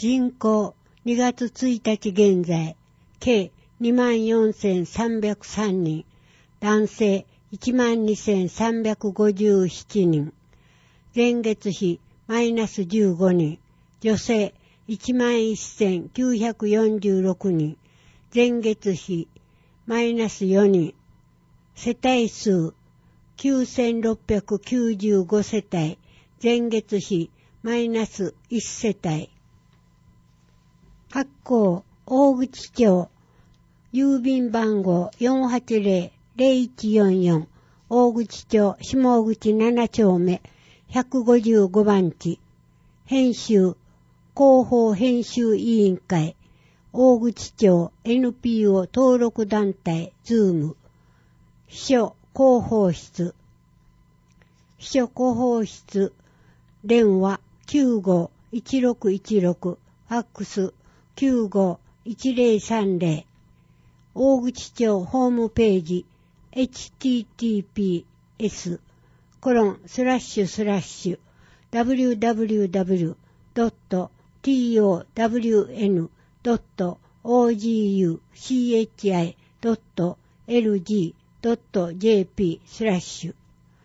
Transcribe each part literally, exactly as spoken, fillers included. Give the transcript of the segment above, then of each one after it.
人口にがつついたち現在、計 にまんよんせんさんびゃくさんにん、男性 いちまんにせんさんびゃくごじゅうななにん、前月比マイナスじゅうごにん、女性 いちまんせんきゅうひゃくよんじゅうろくにん、前月比マイナスよにん、世帯数きゅうせんろっぴゃくきゅうじゅうごせたい、前月比マイナスいちせたい。発行、大口町、郵便番号 よんはちぜろぜろいちよんよん、大口町下口ななちょうめひゃくごじゅうごばんち、編集、広報編集委員会、大口町 エヌピーオー 登録団体ズーム、秘書広報室、秘書広報室、電話 きゅうごーいちろくいちろく、ファックス きゅうごーいちぜろさんぜろ、大口町ホームページ エイチティーティーピーエス コロンスラッシュスラッシュ ダブリューダブリューダブリュードットトワンドットオージーユーシーエイチアイドットエルジードットジェーピー スラッシュ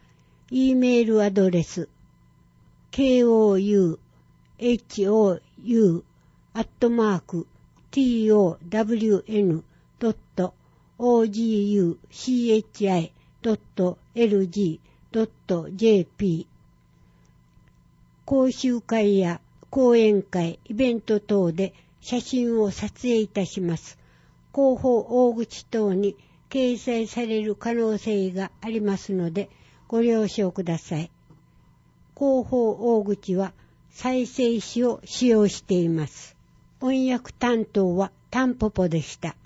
E メールアドレス ケーオーユーエイチオーユー アットマーク トワンドットオージーユーシーエイチアイドットエルジードットジェーピー 講習会や講演会、イベント等で写真を撮影いたします。広報大口等に掲載される可能性がありますのでご了承ください。広報大口は再生紙を使用しています。翻訳担当はタンポポでした。